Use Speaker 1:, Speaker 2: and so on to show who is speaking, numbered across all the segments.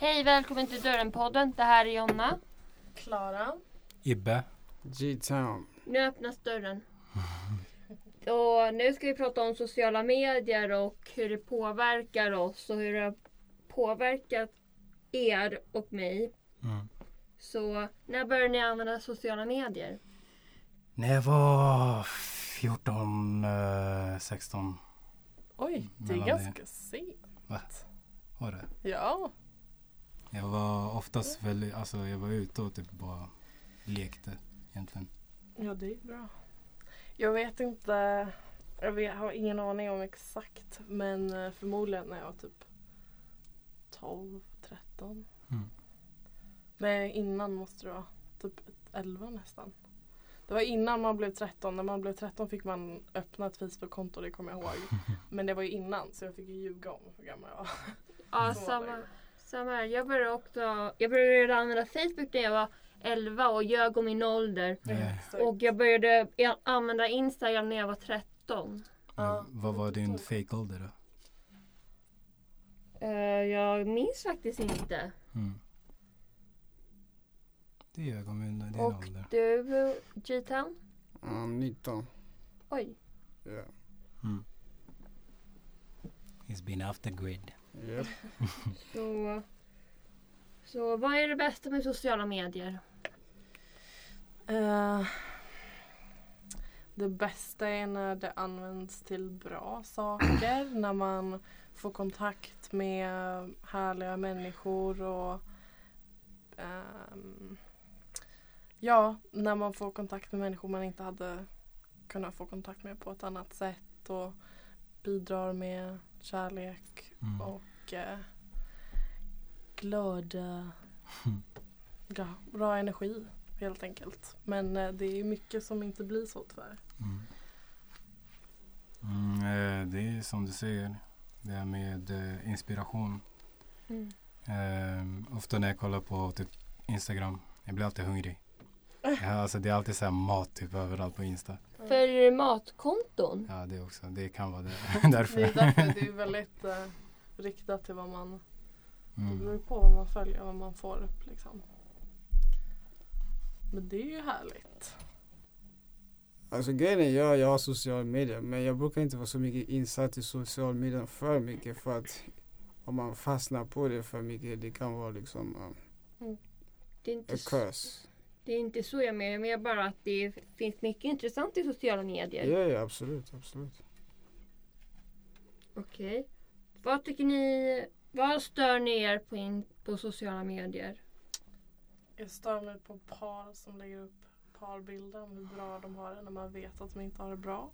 Speaker 1: Hej, välkommen till Dörren-podden. Det här är Jonna.
Speaker 2: Klara.
Speaker 3: Ibbe.
Speaker 4: G-Town.
Speaker 1: Nu öppnas dörren. Och nu ska vi prata om sociala medier och hur det påverkar oss och hur det har påverkat er och mig.
Speaker 3: Mm.
Speaker 1: Så när började ni använda sociala medier?
Speaker 3: När jag var 14, 16.
Speaker 2: Oj, det är
Speaker 3: Mellan
Speaker 2: ganska sent.
Speaker 3: Va? Var det?
Speaker 2: Ja.
Speaker 3: Jag var oftast väldigt, alltså jag var ute och typ bara lekte egentligen.
Speaker 2: Ja, det är bra. Jag vet inte, jag har ingen aning om exakt, men förmodligen när jag var typ 12, 13.
Speaker 3: Mm.
Speaker 2: Men innan måste det vara typ 11 nästan. Det var innan man blev 13. När man blev 13 fick man öppna ett Facebook-konto, det kommer jag ihåg. Men det var ju innan, så jag fick ju ljuga om hur gammal jag var.
Speaker 1: Ja, samma här. Jag började använda Facebook när jag var 11 och ljög om min ålder. Och jag började använda Instagram när jag var 13.
Speaker 2: Ja.
Speaker 3: Vad var din fake-ålder då?
Speaker 1: Jag minns faktiskt inte.
Speaker 3: Mm. Det ljög om din
Speaker 1: Och
Speaker 3: ålder.
Speaker 1: du, G-Town?
Speaker 4: 19.
Speaker 1: Oj.
Speaker 4: Yeah.
Speaker 3: Mm. He's been off the grid.
Speaker 4: Yep.
Speaker 1: Så vad är det bästa med sociala medier?
Speaker 2: Det bästa är när det används till bra saker. När man får kontakt med härliga människor och när man får kontakt med människor man inte hade kunnat få kontakt med på ett annat sätt och bidrar med kärlek och glada, bra energi helt enkelt. Men det är mycket som inte blir så tyvärr.
Speaker 3: Det är som du säger, det är med inspiration. Ofta när jag kollar på typ Instagram, jag blir alltid hungrig. Alltså det är alltid så här mat typ överallt på Insta.
Speaker 1: För matkonton?
Speaker 3: Ja, det också. Det kan vara det. Därför.
Speaker 2: Det är därför det är väldigt riktat till vad man det beror på vad man följer och vad man får upp liksom. Men det är ju härligt.
Speaker 4: Alltså grejen är, jag har social media, men jag brukar inte vara så mycket insatt i social media för mycket, för att om man fastnar på det för mycket, det kan vara liksom
Speaker 1: Det är inte
Speaker 4: a curse.
Speaker 1: Det är inte så jag menar, men bara att det finns mycket intressant i sociala medier.
Speaker 4: Ja, absolut.
Speaker 1: Okej. Vad tycker ni, vad stör ni er på sociala medier?
Speaker 2: Jag stör mig på par som lägger upp parbilder om hur bra de har det när man vet att de inte har det bra.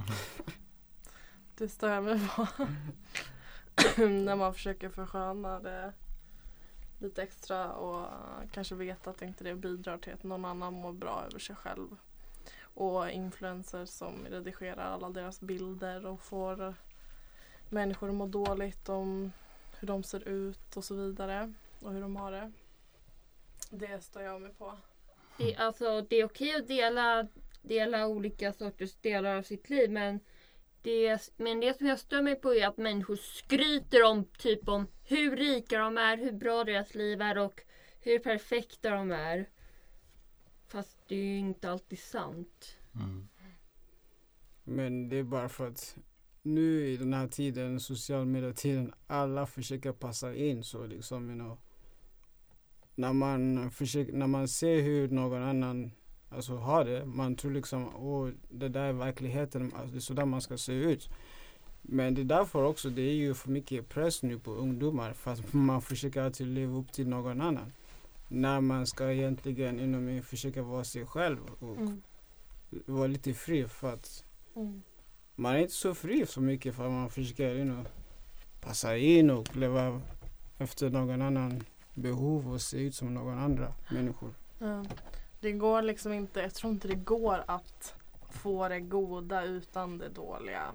Speaker 2: Det stör mig på när man försöker försköna det lite extra och kanske vet att inte det bidrar till att någon annan mår bra över sig själv. Och influencers som redigerar alla deras bilder och får människor att må dåligt om hur de ser ut och så vidare och hur de har det. Det stör jag mig på.
Speaker 1: Det är okej att dela olika sorters delar av sitt liv, men det som jag stör mig på är att människor skryter om hur rika de är, hur bra deras liv är och hur perfekta de är. Fast det är ju inte alltid sant.
Speaker 4: Men det är bara för att nu i den här tiden, social media-tiden, alla försöker passa in så liksom, när man ser hur någon annan har det, man tror liksom, det där är verkligheten, alltså det är så där man ska se ut. Men det är därför också, det är ju för mycket press nu på ungdomar, för att man försöker alltid leva upp till någon annan. När man ska egentligen försöka vara sig själv och vara lite fri, för att man är inte så fri så mycket, för att man försöker passa in och leva efter någon annan behov och se ut som någon andra människor.
Speaker 2: Det går liksom inte, jag tror inte det går att få det goda utan det dåliga.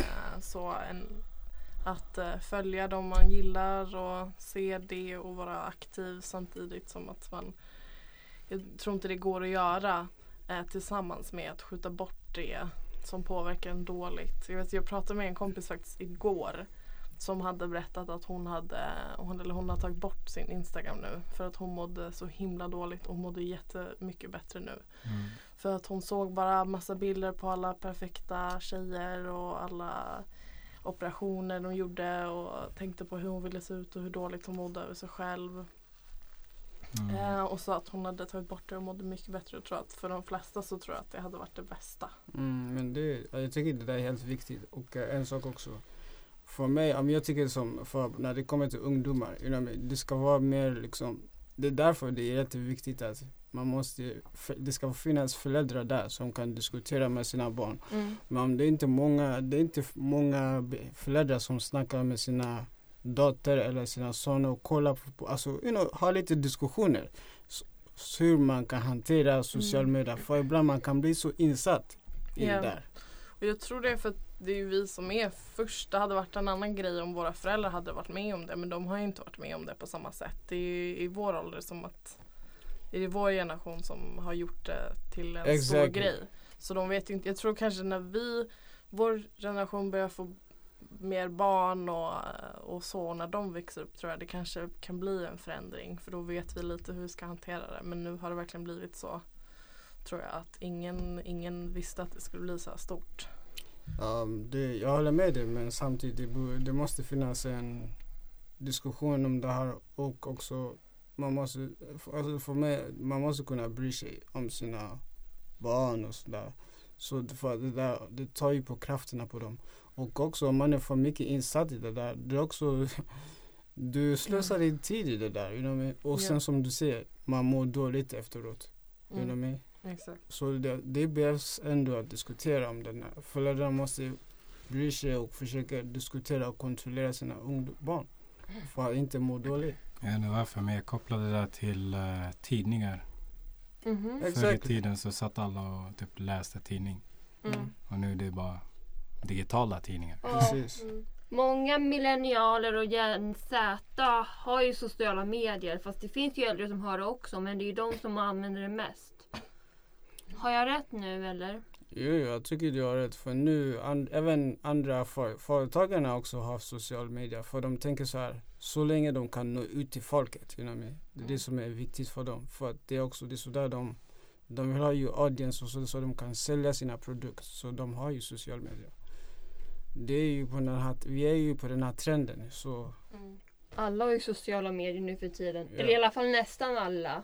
Speaker 2: Att följa dem man gillar och se det och vara aktiv samtidigt som att jag tror inte det går att göra tillsammans med att skjuta bort det som påverkar en dåligt. Jag pratade med en kompis faktiskt igår som hade berättat att hon har tagit bort sin Instagram nu för att hon mådde så himla dåligt och hon mådde jättemycket bättre nu. För att hon såg bara massa bilder på alla perfekta tjejer och alla operationer de gjorde och tänkte på hur hon ville se ut och hur dåligt hon mådde över sig själv. Och så att hon hade tagit bort det och mådde mycket bättre. Och tror att för de flesta så tror jag att det hade varit det bästa.
Speaker 4: Men jag tycker det där är helt viktigt. Och en sak också. För mig, jag tycker som när det kommer till ungdomar, det ska vara mer liksom, det är därför det är jätteviktigt att det ska finnas föräldrar där som kan diskutera med sina barn. Men det är inte många föräldrar som snackar med sina dotter eller sina söner och kollar på, alltså ha lite diskussioner så hur man kan hantera social media, för ibland man kan bli så insatt i det där.
Speaker 2: Och jag tror det är för att det är ju vi som är först. Det hade varit en annan grej om våra föräldrar hade varit med om det, men de har ju inte varit med om det på samma sätt. Det är i vår ålder som att det är vår generation som har gjort det till en stor grej. Så de vet ju inte, jag tror kanske när vår generation börjar få mer barn och så, när de växer upp tror jag det kanske kan bli en förändring, för då vet vi lite hur vi ska hantera det. Men nu har det verkligen blivit så, tror jag, att ingen visste att det skulle bli så här stort.
Speaker 4: Jag håller med dig, men samtidigt det måste finnas en diskussion om det här, och också man måste kunna bry sig om sina barn och sådär. Så för det tar ju på krafterna på dem. Och också om man är för mycket insatt i det där, det är också du slösar din tid i det där, och sen som du säger, man mår dåligt efteråt.
Speaker 2: Exakt.
Speaker 4: Så det behövs ändå att diskutera om det. Föräldrar måste bry sig och försöka diskutera och kontrollera sina barn för att inte må dåligt.
Speaker 3: Ja, det var för mig. Jag kopplade det där till tidningar. Förr i tiden så satt alla och typ läste tidning. Och nu är det bara digitala tidningar.
Speaker 4: Precis.
Speaker 1: Många millennialer och Gen Z har ju sociala medier, fast det finns ju äldre som har det också, men det är ju de som använder det mest. Har jag rätt nu eller?
Speaker 4: Jo, jag tycker du har rätt, för nu även andra företagarna också har social media, för de tänker så här, så länge de kan nå ut till folket, det är det som är viktigt för dem, för att det är så där de vill ha ju audience och så de kan sälja sina produkter, så de har ju social media. Det är ju vi är ju på den här trenden, så
Speaker 1: alla har ju sociala medier nu för tiden, eller i alla fall nästan alla.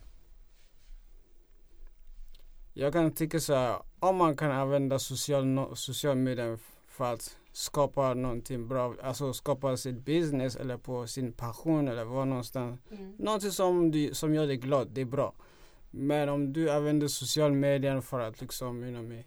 Speaker 4: Jag kan tycka så här, om man kan använda social media för att skapa någonting bra, alltså skapa sitt business eller på sin passion eller var någonstans, någonting som gör dig glad, det är bra. Men om du använder social media för att liksom,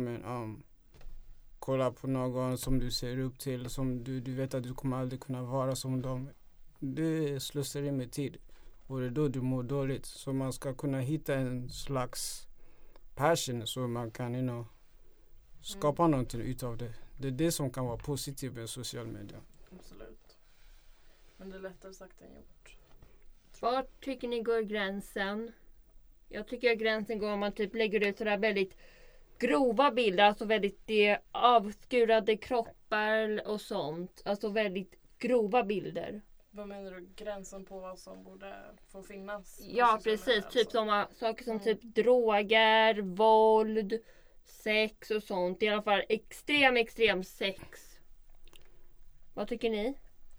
Speaker 4: kolla på någon som du ser upp till, som du vet att du kommer aldrig kunna vara som dem, det slösar med tid och det är då du mår dåligt. Så man ska kunna hitta en slags passion så man kan skapa någonting utav det. Det är det som kan vara positivt med social media.
Speaker 2: Absolut. Men det är lättare sagt än gjort.
Speaker 1: Var tycker ni går gränsen? Jag tycker att gränsen går om man typ lägger ut sådär väldigt grova bilder, alltså väldigt avskurade kroppar och sånt. Alltså väldigt grova bilder.
Speaker 2: Vad menar du? Gränsen på vad som borde få finnas?
Speaker 1: Ja, precis. Typ sådana saker som typ droger, våld, sex och sånt. I alla fall extrem sex. Vad tycker ni?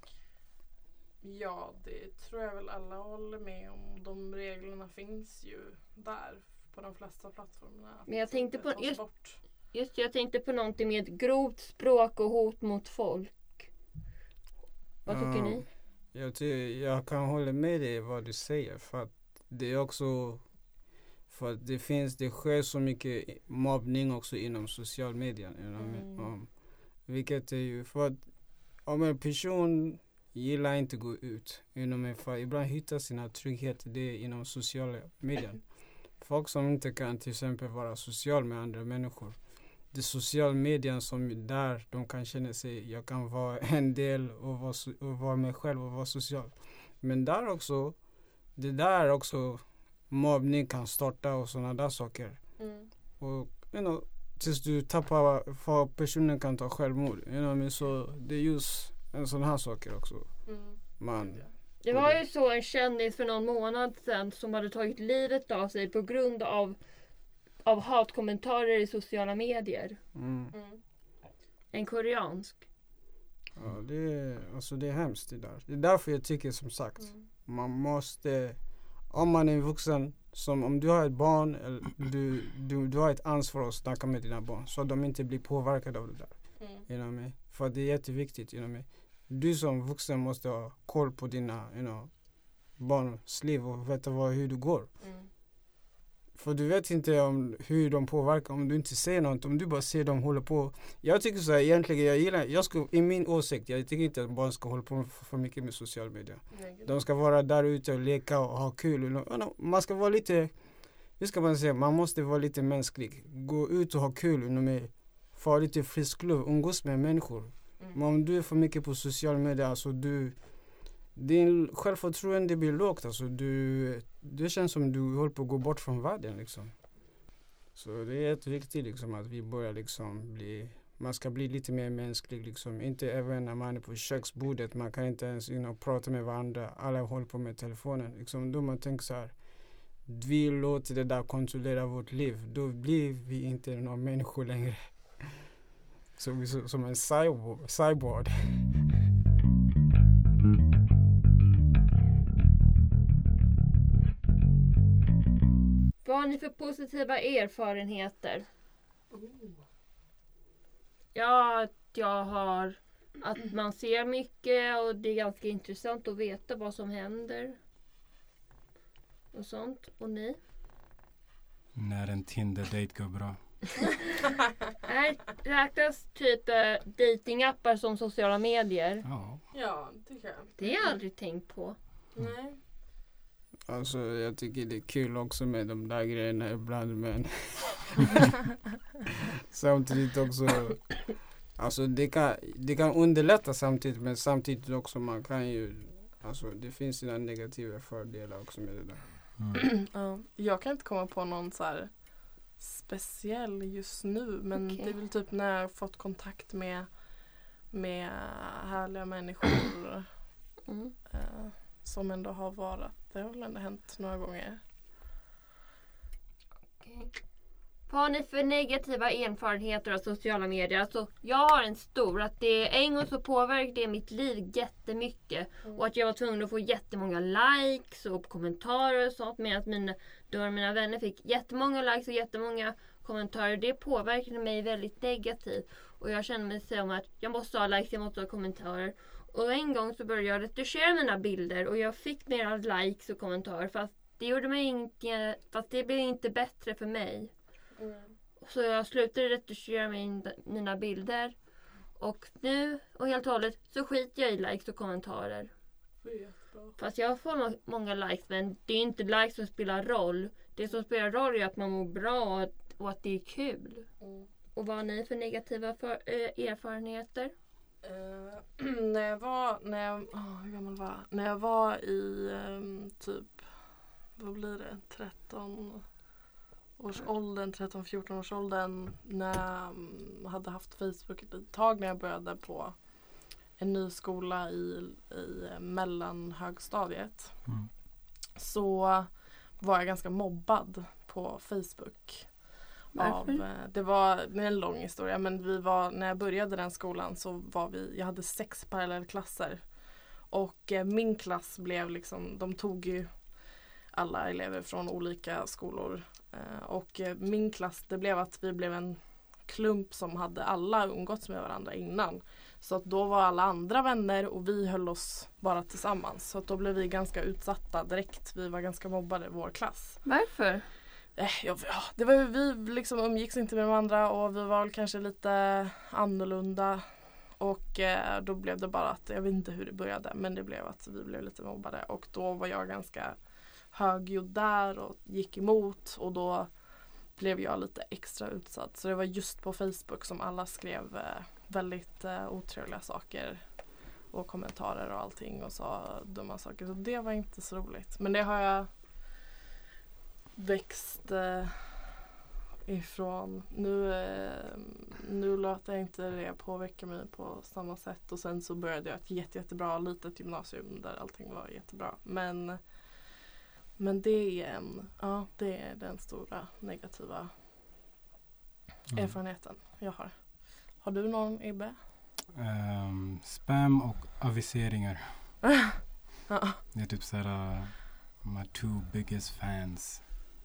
Speaker 2: Ja, det tror jag väl alla håller med om. De reglerna finns ju där på de flesta plattformarna.
Speaker 1: Men jag tänkte på jag tänkte på någonting med grovt språk och hot mot folk. Vad tycker ni?
Speaker 4: Jag kan hålla med dig vad du säger, för att det är också för att det sker så mycket mobbning också inom social media. Vilket är ju för att om en person gillar inte gå ut, för ibland hittar sina trygghet det inom sociala medier. Folk som inte kan till exempel vara social med andra människor. Det är social media som där de kan känna sig, jag kan vara en del och vara mig själv och vara social. Men där också mobbning kan starta och sådana där saker. Och tills du tappar, för personen kan ta självmord. Så det är just en sån här saker också.
Speaker 1: Det var ju så en kändis för någon månad sedan som hade tagit livet av sig på grund av hatkommentarer i sociala medier. En koreansk.
Speaker 4: Ja, det är hemskt det där. Det är därför jag tycker som sagt, man måste, om man är vuxen, som om du har ett barn, eller du har ett ansvar att snacka med dina barn så att de inte blir påverkade av det där. För det är jätteviktigt. Du som vuxen måste ha koll på dina barns liv och veta hur det går. För du vet inte om hur de påverkar om du inte ser något, om du bara ser dem hålla på. Jag tycker så här, egentligen, i min åsikt, jag tycker inte att barn ska hålla på för mycket med sociala medier. De ska vara där ute och leka och ha kul. Man ska vara lite, hur ska man säga, man måste vara lite mänsklig. Gå ut och ha kul, få lite frisk luft, umgås med människor. Men om du är för mycket på sociala medier, alltså din självförtroende blir lågt. Alltså det känns som du håller på att gå bort från världen liksom. Så det är jätteviktigt liksom att vi börjar liksom man ska bli lite mer mänsklig liksom. Inte även när man är på köksbordet, man kan inte ens prata med varandra. Alla håller på med telefonen liksom. Då man tänker så här, vi låter det där kontrollera vårt liv. Då blir vi inte några människor längre. Så vi som en cyborg.
Speaker 1: Vad har ni för positiva erfarenheter? Ja, jag har att man ser mycket och det är ganska intressant att veta vad som händer. Och sånt. Och ni?
Speaker 3: När en Tinder-date går bra.
Speaker 1: Här räknas typ datingappar som sociala medier.
Speaker 2: Ja, det tycker jag.
Speaker 1: Det har jag aldrig tänkt på.
Speaker 2: Nej.
Speaker 4: Alltså jag tycker det är kul också med de där grejerna ibland, men samtidigt också, alltså det kan underlätta samtidigt, men samtidigt också man kan ju, alltså det finns sina negativa fördelar också med det där.
Speaker 2: Ja, jag kan inte komma på någon så här speciell just nu, men det är väl typ när jag har fått kontakt med härliga människor som ändå har varit. Det har väl ändå hänt några gånger.
Speaker 1: Vad har ni för negativa erfarenheter av sociala medier? Alltså, jag har en stor, att en gång så påverkade det mitt liv jättemycket. Och att jag var tvungen att få jättemånga likes och kommentarer och sånt. Medan mina vänner fick jättemånga likes och jättemånga kommentarer. Det påverkade mig väldigt negativt. Och jag kände mig som att jag måste ha likes, jag måste ha kommentarer. Och en gång så började jag retuschera mina bilder och jag fick mera likes och kommentarer. Fast det blev inte bättre för mig. Så jag slutade retuschera mina bilder. Och nu, och helt och hållet, så skiter jag i likes och kommentarer. Fast jag får många likes, men det är inte likes som spelar roll. Det som spelar roll är att man mår bra och att det är kul. Och vad har ni för negativa erfarenheter?
Speaker 2: När jag var i typ, vad blir det, 13-14 års åldern, när jag hade haft Facebook ett tag, när jag började på en ny skola i mellanhögstadiet, så var jag ganska mobbad på Facebook. Det var en lång historia, men när jag började den skolan så jag hade 6 parallellklasser, och min klass blev liksom, de tog ju alla elever från olika skolor, och min klass, det blev att vi blev en klump som hade alla umgåtts med varandra innan, så att då var alla andra vänner och vi höll oss bara tillsammans, så att då blev vi ganska utsatta direkt. Vi var ganska mobbade i vår klass.
Speaker 1: Varför?
Speaker 2: Det var ju, vi liksom umgicks inte med de andra och vi var kanske lite annorlunda, och då blev det bara att, jag vet inte hur det började, men det blev att vi blev lite mobbade, och då var jag ganska högljudd där och gick emot, och då blev jag lite extra utsatt. Så det var just på Facebook som alla skrev väldigt otrevliga saker och kommentarer och allting och sa dumma saker, så det var inte så roligt. Men det har jag växt ifrån. Nu låter jag inte det påverka mig på samma sätt. Och sen så började jag ett jättebra litet gymnasium där allting var jättebra. Men det är den stora negativa erfarenheten jag har. Har du någon, Ibbe?
Speaker 3: Spam och aviseringar.
Speaker 2: Ja.
Speaker 3: Det är typ såhär my two biggest fans.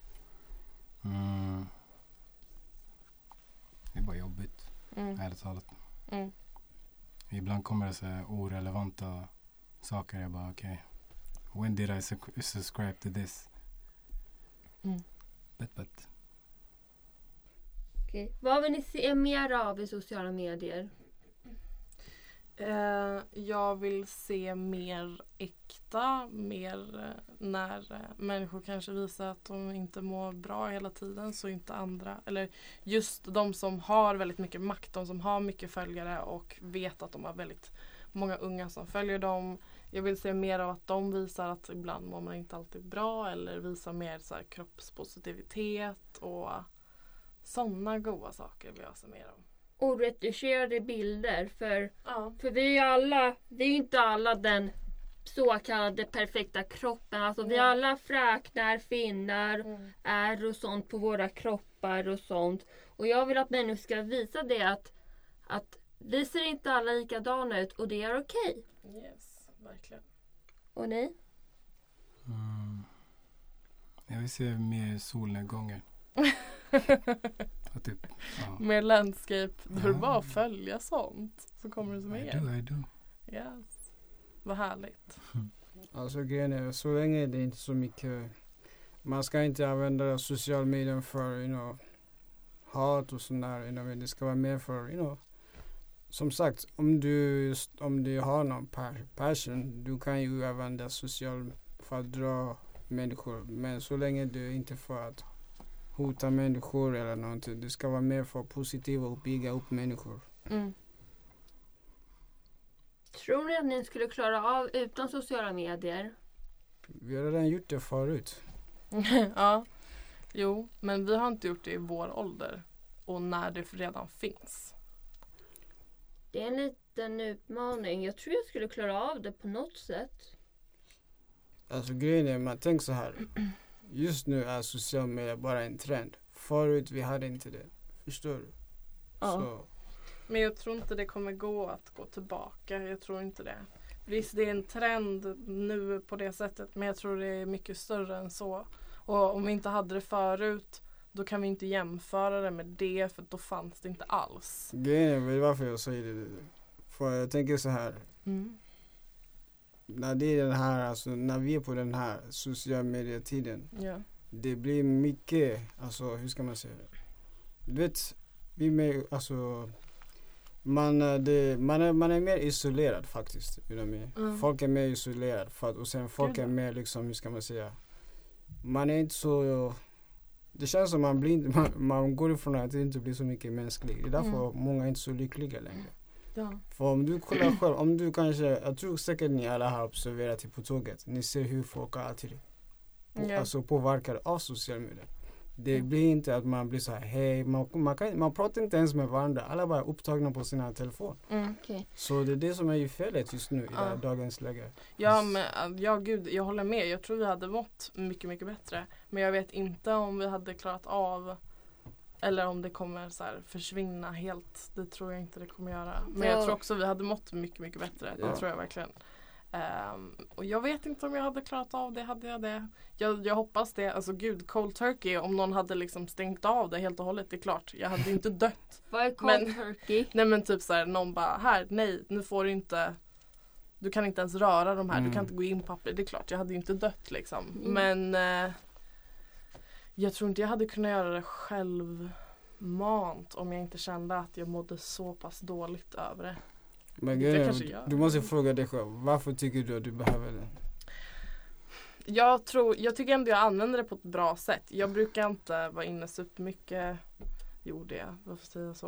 Speaker 3: Det är bara jobbigt. Ärligt talat. Ibland kommer det så här orelevanta saker. Jag bara okej. When did I subscribe to this? But.
Speaker 1: Okej. Vad vill ni se mer av i sociala medier?
Speaker 2: Jag vill se mer äkta, mer när människor kanske visar att de inte mår bra hela tiden, så inte andra, eller just de som har väldigt mycket makt, de som har mycket följare och vet att de har väldigt många unga som följer dem. Jag vill se mer av att de visar att ibland mår man inte alltid bra, eller visar mer så här kroppspositivitet och sådana goda saker vill jag se mer om.
Speaker 1: Oretuscherade bilder för vi är ju inte alla den så kallade perfekta kroppen. Alltså vi alla fräknar, finnar, ärr och sånt på våra kroppar och sånt. Och jag vill att människor ska visa det att vi ser inte alla likadana ut och det är okej.
Speaker 2: Yes, verkligen.
Speaker 1: Och ni?
Speaker 3: Jag vill se mer solnedgångar. Typ,
Speaker 2: mer landscape. Du bara följa sånt. Så kommer det som mer.
Speaker 3: I do.
Speaker 2: Yes. Vad härligt.
Speaker 4: Alltså grejen är, så länge det är inte så mycket. Man ska inte använda social media för hat och sånt där. Men det ska vara mer för som sagt, om du har någon passion, du kan ju använda social för att dra människor. Men så länge du inte för att hota människor eller någonting. Det ska vara mer för positiva och bygga upp människor.
Speaker 1: Tror ni att ni skulle klara av utan sociala medier?
Speaker 4: Vi har redan gjort det förut.
Speaker 2: Ja, jo, men vi har inte gjort det i vår ålder. Och när det redan finns.
Speaker 1: Det är en liten utmaning. Jag tror jag skulle klara av det på något sätt.
Speaker 4: Alltså grejen är, man tänker så här. Just nu är social media bara en trend. Förut vi hade inte det. Förstår du?
Speaker 1: Ja.
Speaker 4: Så.
Speaker 2: Men jag tror inte det kommer gå att gå tillbaka. Jag tror inte det. Visst, det är en trend nu på det sättet. Men jag tror det är mycket större än så. Och om vi inte hade det förut, då kan vi inte jämföra det med det. För då fanns det inte alls.
Speaker 4: Grejen är varför jag säger det. För jag tänker så här. När det är den här, alltså när vi är på den här sociala medietiden.
Speaker 2: Ja.
Speaker 4: Det blir mycket, alltså hur ska man säga? Du vet, vi med, alltså man är mer isolerad faktiskt. Folk är mer isolerad och sen folk är mer liksom, hur ska man säga? Man är inte så, det känns som man går ifrån att det inte blir så mycket mänskligt. Det är därför många är inte så lyckliga längre.
Speaker 2: Ja.
Speaker 4: För om du kollar själv, jag tror säkert ni alla har observerat på tåget. Ni ser hur folk är alltid alltså påverkade av social media. Det blir inte att man blir så här, hej, man pratar inte ens med varandra. Alla bara är upptagna på sina telefon.
Speaker 1: Okay.
Speaker 4: Så det är det som är ju felet just nu i det här dagens läge.
Speaker 2: Ja, men gud, jag håller med. Jag tror vi hade mått mycket, mycket bättre. Men jag vet inte om vi hade klarat av, eller om det kommer så här försvinna helt. Det tror jag inte det kommer göra. Men jag tror också vi hade mått mycket, mycket bättre. Det tror jag verkligen. Och jag vet inte om jag hade klarat av det. Hade jag det? Jag hoppas det. Alltså gud, cold turkey. Om någon hade liksom stängt av det helt och hållet. Det är klart, jag hade inte dött.
Speaker 1: Vad är cold turkey?
Speaker 2: Nej men typ så här, någon bara, här, nej, nu får du inte. Du kan inte ens röra de här. Du kan inte gå in på papper. Det är klart, jag hade inte dött liksom. Men jag tror inte jag hade kunnat göra det självmant om jag inte kände att jag mådde så pass dåligt över det.
Speaker 4: Men du måste fråga dig själv, varför tycker du att du behöver det?
Speaker 2: Jag tycker ändå jag använder det på ett bra sätt. Jag brukar inte vara inne supermycket. Gjorde jag, varför säger jag så?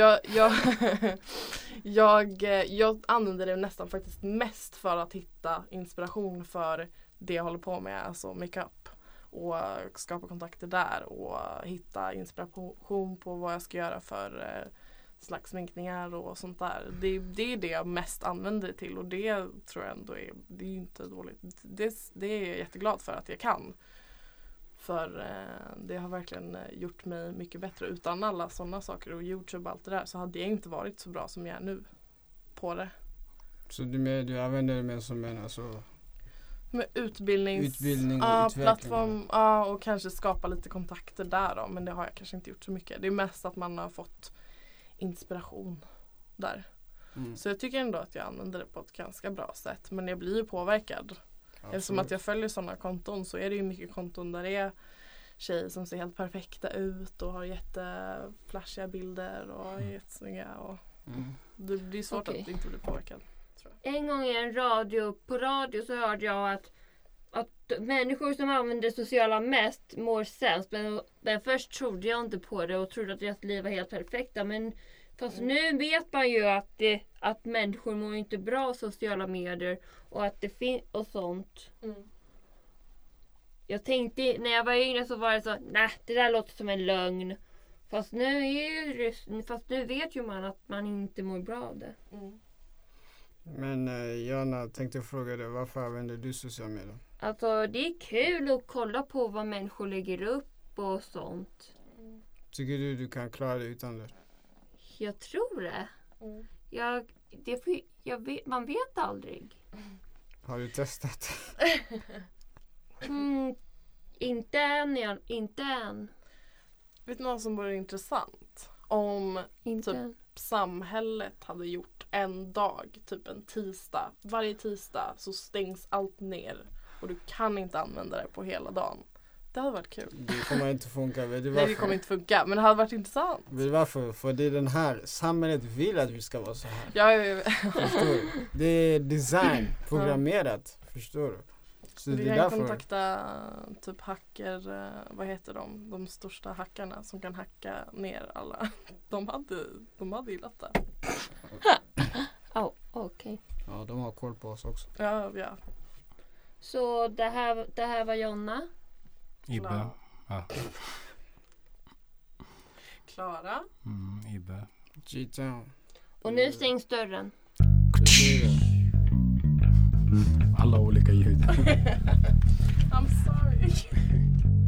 Speaker 2: Jag använder det nästan faktiskt mest för att hitta inspiration för det jag håller på med, alltså makeup. och skapa kontakter där och hitta inspiration på vad jag ska göra för slags sminkningar och sånt där. Det är det jag mest använder det till och det tror jag ändå det är inte dåligt. Det är jag jätteglad för att jag kan. För det har verkligen gjort mig mycket bättre. Utan alla sådana saker och YouTube och allt det där så hade jag inte varit så bra som jag är nu på det.
Speaker 4: Så du använder det mer som en
Speaker 2: med utbildning plattform och kanske skapa lite kontakter där då. Men det har jag kanske inte gjort så mycket. Det är mest att man har fått inspiration där. Så jag tycker ändå att jag använder det på ett ganska bra sätt. Men jag blir ju påverkad. Absolut. Eftersom att jag följer sådana konton så är det ju mycket konton där det är tjejer som ser helt perfekta ut och har jätteflashiga bilder och är jättesnygga. Och det är svårt att inte bli påverkad. Tror jag.
Speaker 1: En gång på radio så hörde jag att människor som använder sociala mest mår sämst. Men först trodde jag inte på det och trodde att deras liv var helt perfekta. Men fast nu vet man ju att människor mår inte bra av sociala medier och att det finns och sånt. Jag tänkte när jag var yngre så var det så, nej det där låter som en lögn. Fast nu vet ju man att man inte mår bra av det.
Speaker 4: Men Jana, tänkte fråga dig, varför använder du sociala medier?
Speaker 1: Alltså det är kul att kolla på vad människor lägger upp och sånt.
Speaker 4: Tycker du kan klara dig utan det?
Speaker 1: Jag tror det. Man vet aldrig.
Speaker 4: Har du testat?
Speaker 1: Inte än.
Speaker 2: Vet du vad som vore intressant? Om typ samhället hade gjort en dag, typ en tisdag. Varje tisdag så stängs allt ner och du kan inte använda det på hela dagen. Det hade varit kul.
Speaker 4: Det kommer inte funka.
Speaker 2: Nej, det kommer inte funka. Men det hade varit intressant.
Speaker 4: Vet du varför? För det är den här. Samhället vill att vi ska vara så här.
Speaker 2: Ja.
Speaker 4: Förstår du? Det är design. Programmerat. Förstår du? Så
Speaker 2: vi kan kontakta typ hacker. Vad heter de? De största hackarna som kan hacka ner alla. De hade gillat det.
Speaker 1: Okej.
Speaker 4: Ja, de har koll på oss också.
Speaker 2: Ja.
Speaker 1: Så det här var Jonna.
Speaker 3: Ibbe. Ja.
Speaker 2: Klara.
Speaker 3: Ibbe.
Speaker 4: G-Town.
Speaker 1: Och nu stängs dörren.
Speaker 3: Alla olika ljud.
Speaker 2: I'm sorry.